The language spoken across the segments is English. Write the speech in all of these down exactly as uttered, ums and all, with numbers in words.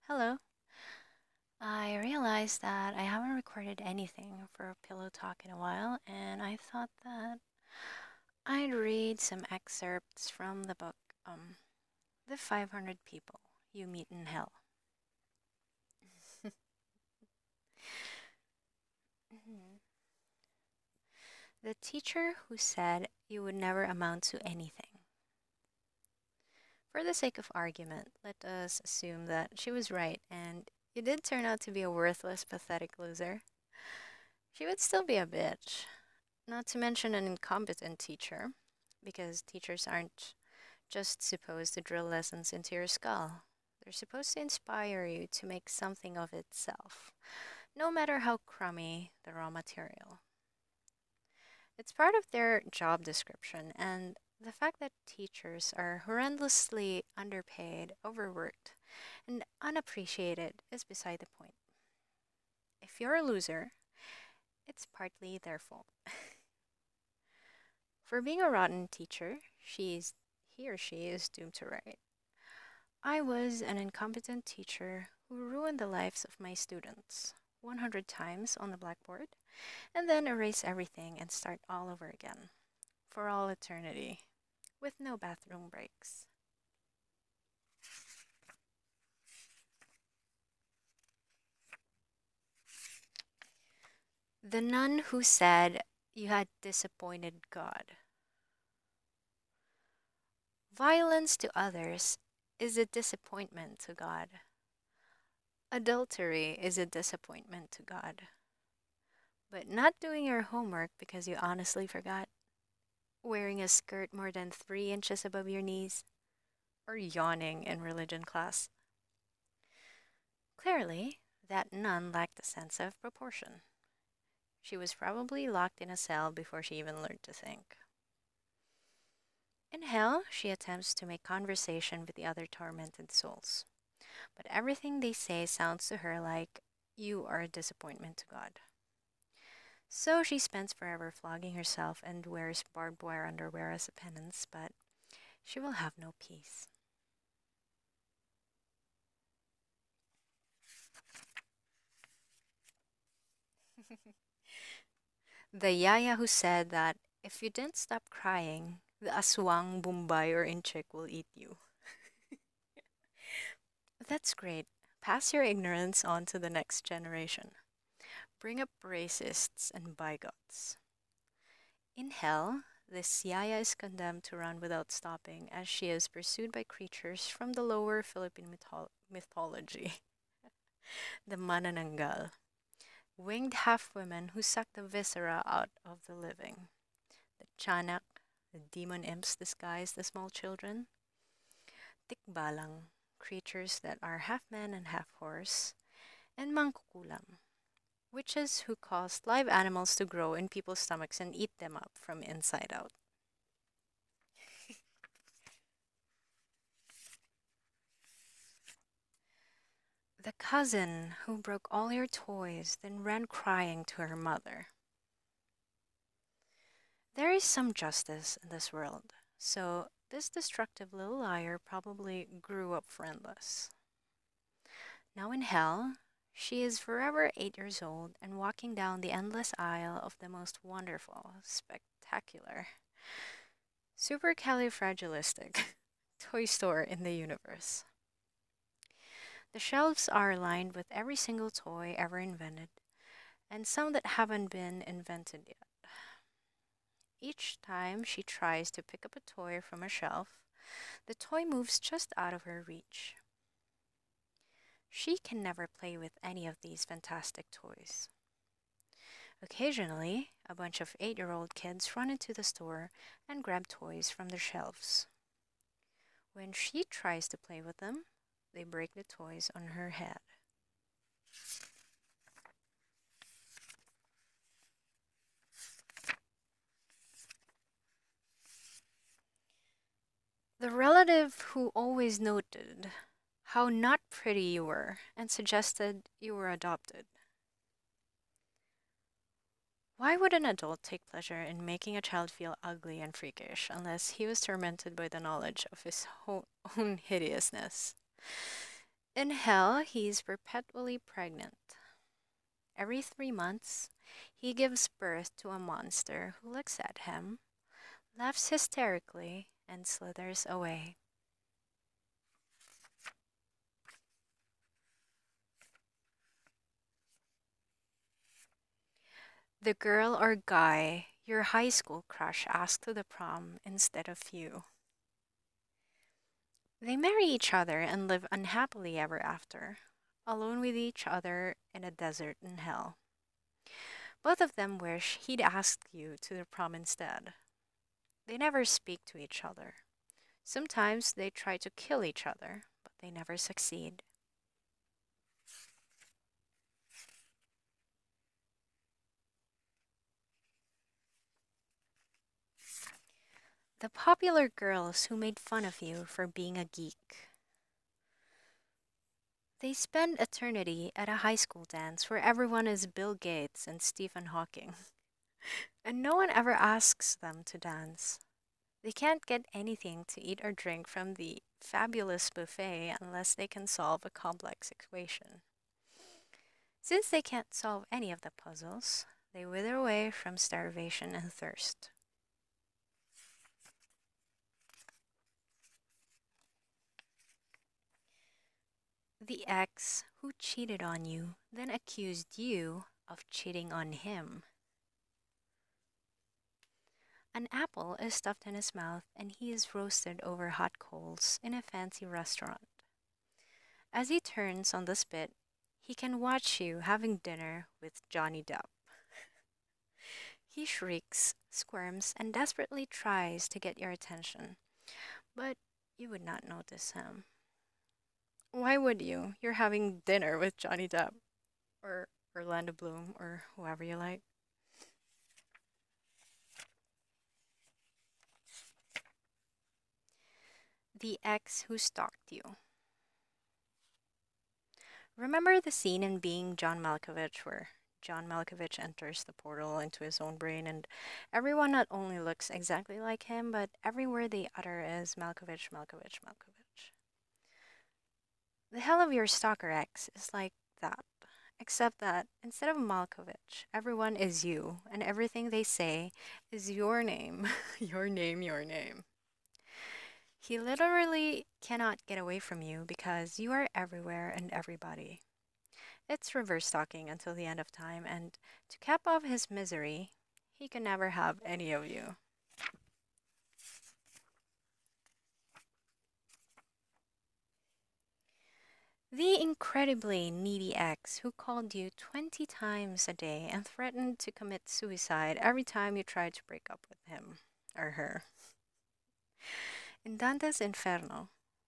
Hello. I realized that I haven't recorded anything for Pillow Talk in a while, and I thought that I'd read some excerpts from the book, um, The five hundred People You Meet in Hell. Mhm. The teacher who said you would never amount to anything. For the sake of argument, let us assume that she was right and you did turn out to be a worthless, pathetic loser. She would still be a bitch, not to mention an incompetent teacher, because teachers aren't just supposed to drill lessons into your skull. They're supposed to inspire you to make something of itself, no matter how crummy the raw material. It's part of their job description, and the fact that teachers are horrendously underpaid, overworked, and unappreciated is beside the point. If you're a loser, it's partly their fault. For being a rotten teacher, she's he or she is doomed to write. I was an incompetent teacher who ruined the lives of my students one hundred times on the blackboard and then erase everything and start all over again for all eternity with no bathroom breaks. The nun who said you had disappointed God. Violence to others is a disappointment to God. Adultery is a disappointment to God. But not doing your homework because you honestly forgot, wearing a skirt more than three inches above your knees, or yawning in religion class. Clearly, that nun lacked a sense of proportion. She was probably locked in a cell before she even learned to think. In hell, she attempts to make conversation with the other tormented souls, but everything they say sounds to her like, "You are a disappointment to God." So she spends forever flogging herself and wears barbed wire underwear as a penance, but she will have no peace. The yaya who said that if you didn't stop crying, the aswang, Bombay, or inchik will eat you. That's great. Pass your ignorance on to the next generation. Bring up racists and bigots. In hell, this yaya is condemned to run without stopping as she is pursued by creatures from the lower Philippine mythol- mythology, the manananggal, winged half women who suck the viscera out of the living, the chanak, the demon imps disguised as small children, tikbalang, creatures that are half man and half horse, and mangkukulam, witches who cause live animals to grow in people's stomachs and eat them up from inside out. The cousin who broke all your toys, then ran crying to her mother. There is some justice in this world, so this destructive little liar probably grew up friendless. Now in hell, she is forever eight years old and walking down the endless aisle of the most wonderful, spectacular, supercalifragilistic toy store in the universe. The shelves are lined with every single toy ever invented, and some that haven't been invented yet. Each time she tries to pick up a toy from a shelf, the toy moves just out of her reach. She can never play with any of these fantastic toys. Occasionally, a bunch of eight year old kids run into the store and grab toys from the shelves. When she tries to play with them, they break the toys on her head. The relative who always noted how not pretty you were and suggested you were adopted. Why would an adult take pleasure in making a child feel ugly and freakish unless he was tormented by the knowledge of his ho- own hideousness? In hell, he's perpetually pregnant. Every three months, he gives birth to a monster who looks at him, laughs hysterically, and slithers away. The girl or guy your high school crush asked to the prom instead of you. They marry each other and live unhappily ever after, alone with each other in a desert in hell. Both of them wish he'd asked you to the prom instead. They never speak to each other. Sometimes they try to kill each other, but they never succeed. The popular girls who made fun of you for being a geek. They spend eternity at a high school dance where everyone is Bill Gates and Stephen Hawking, and no one ever asks them to dance. They can't get anything to eat or drink from the fabulous buffet unless they can solve a complex equation. Since they can't solve any of the puzzles, they wither away from starvation and thirst. The ex who cheated on you then accused you of cheating on him. An apple is stuffed in his mouth and he is roasted over hot coals in a fancy restaurant. As he turns on the spit, he can watch you having dinner with Johnny Depp. He shrieks, squirms, and desperately tries to get your attention, but you would not notice him. Why would you? You're having dinner with Johnny Depp, or Orlando Bloom, or whoever you like. The ex who stalked you. Remember the scene in Being John Malkovich where John Malkovich enters the portal into his own brain and everyone not only looks exactly like him, but every word they utter is Malkovich, Malkovich, Malkovich. The hell of your stalker ex is like that, except that instead of Malkovich, everyone is you, and everything they say is your name, your name, your name. He literally cannot get away from you because you are everywhere and everybody. It's reverse stalking until the end of time, and to cap off his misery, he can never have any of you. The incredibly needy ex who called you twenty times a day and threatened to commit suicide every time you tried to break up with him or her. In Dante's Inferno,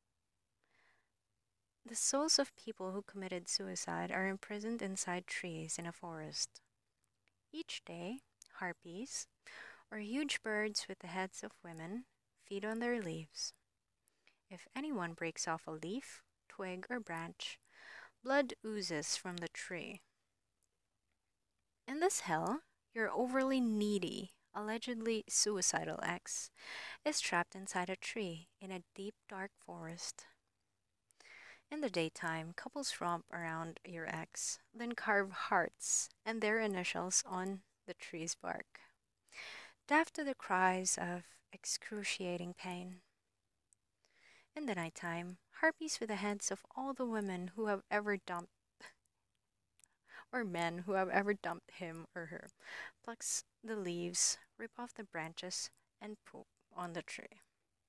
the souls of people who committed suicide are imprisoned inside trees in a forest. Each day, harpies, or huge birds with the heads of women, feed on their leaves. If anyone breaks off a leaf, twig, or branch, blood oozes from the tree. In this hell, your overly needy, allegedly suicidal ex is trapped inside a tree in a deep, dark forest. In the daytime, couples romp around your ex, then carve hearts and their initials on the tree's bark, deaf to the cries of excruciating pain. In the nighttime, harpies with the heads of all the women who have ever dumped or men who have ever dumped him or her plucks the leaves, rip off the branches, and poop on the tree.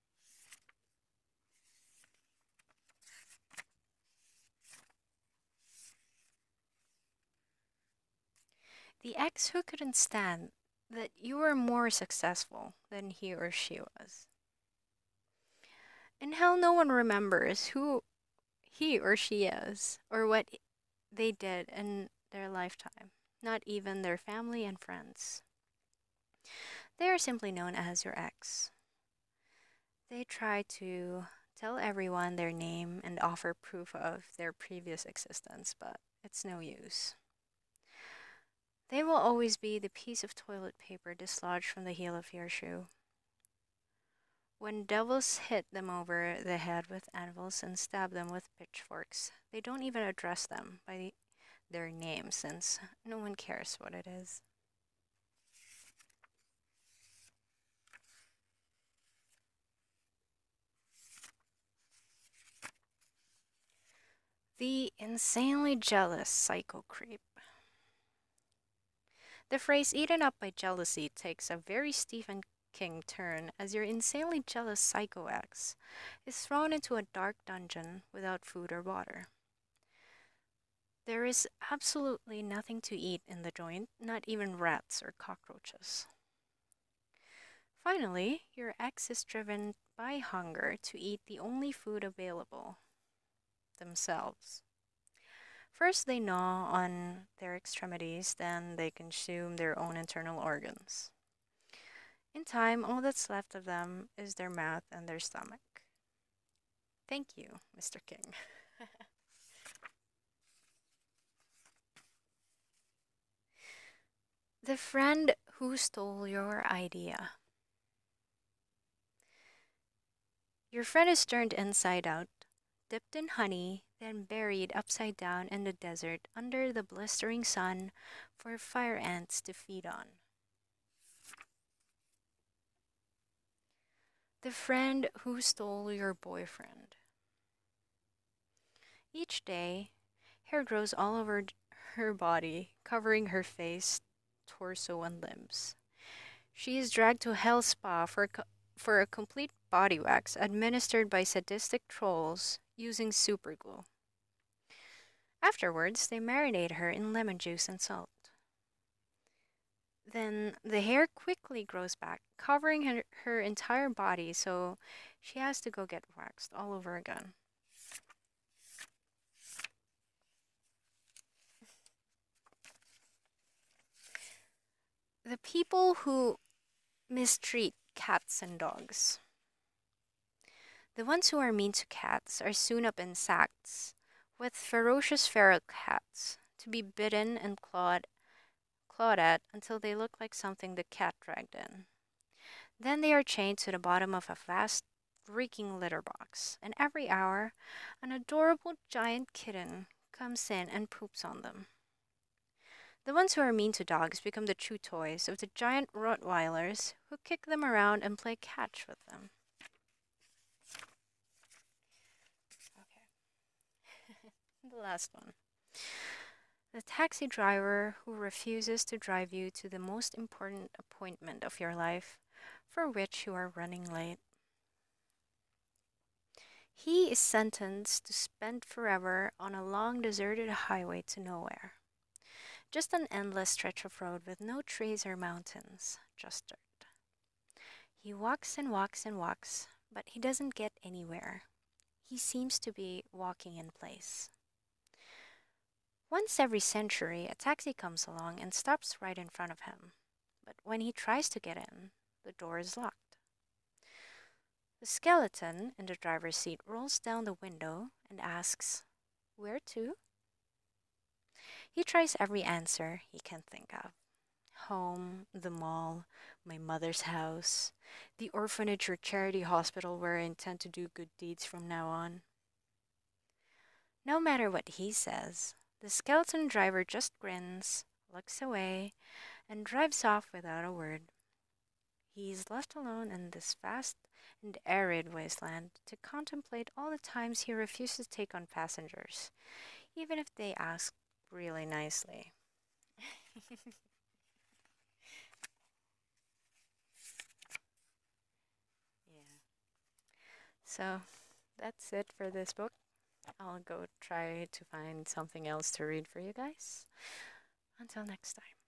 The ex who couldn't stand that you were more successful than he or she was. In hell, no one remembers who he or she is or what they did in their lifetime, not even their family and friends. They are simply known as your ex. They try to tell everyone their name and offer proof of their previous existence, but it's no use. They will always be the piece of toilet paper dislodged from the heel of your shoe. When devils hit them over the head with anvils and stab them with pitchforks, they don't even address them by their name since no one cares what it is. The insanely jealous psycho creep. The phrase eaten up by jealousy takes a very Stephen King turn as your insanely jealous psycho ex is thrown into a dark dungeon without food or water. There is absolutely nothing to eat in the joint, not even rats or cockroaches. Finally, your ex is driven by hunger to eat the only food available, themselves. First, they gnaw on their extremities, then, they consume their own internal organs. In time, all that's left of them is their mouth and their stomach. Thank you, Mister King. The friend who stole your idea. Your friend is turned inside out, dipped in honey, then buried upside down in the desert under the blistering sun for fire ants to feed on. The friend who stole your boyfriend. Each day, hair grows all over her body, covering her face, torso, and limbs. She is dragged to Hell Spa for a, co- for a complete body wax administered by sadistic trolls using superglue. Afterwards, they marinate her in lemon juice and salt. Then the hair quickly grows back, covering her, her entire body, so she has to go get waxed all over again. The people who mistreat cats and dogs. The ones who are mean to cats are sewn up in sacks with ferocious feral cats to be bitten and clawed, clawed at until they look like something the cat dragged in. Then they are chained to the bottom of a vast, reeking litter box, and every hour an adorable giant kitten comes in and poops on them. The ones who are mean to dogs become the chew toys of the giant Rottweilers who kick them around and play catch with them. The last one. The taxi driver who refuses to drive you to the most important appointment of your life, for which you are running late. He is sentenced to spend forever on a long deserted highway to nowhere. Just an endless stretch of road with no trees or mountains, just dirt. He walks and walks and walks, but he doesn't get anywhere. He seems to be walking in place. Once every century, a taxi comes along and stops right in front of him. But when he tries to get in, the door is locked. The skeleton in the driver's seat rolls down the window and asks, "Where to?" He tries every answer he can think of. Home, the mall, my mother's house, the orphanage or charity hospital where I intend to do good deeds from now on. No matter what he says, the skeleton driver just grins, looks away, and drives off without a word. He is left alone in this vast and arid wasteland to contemplate all the times he refused to take on passengers, even if they ask really nicely. Yeah. So that's it for this book. I'll go try to find something else to read for you guys. Until next time.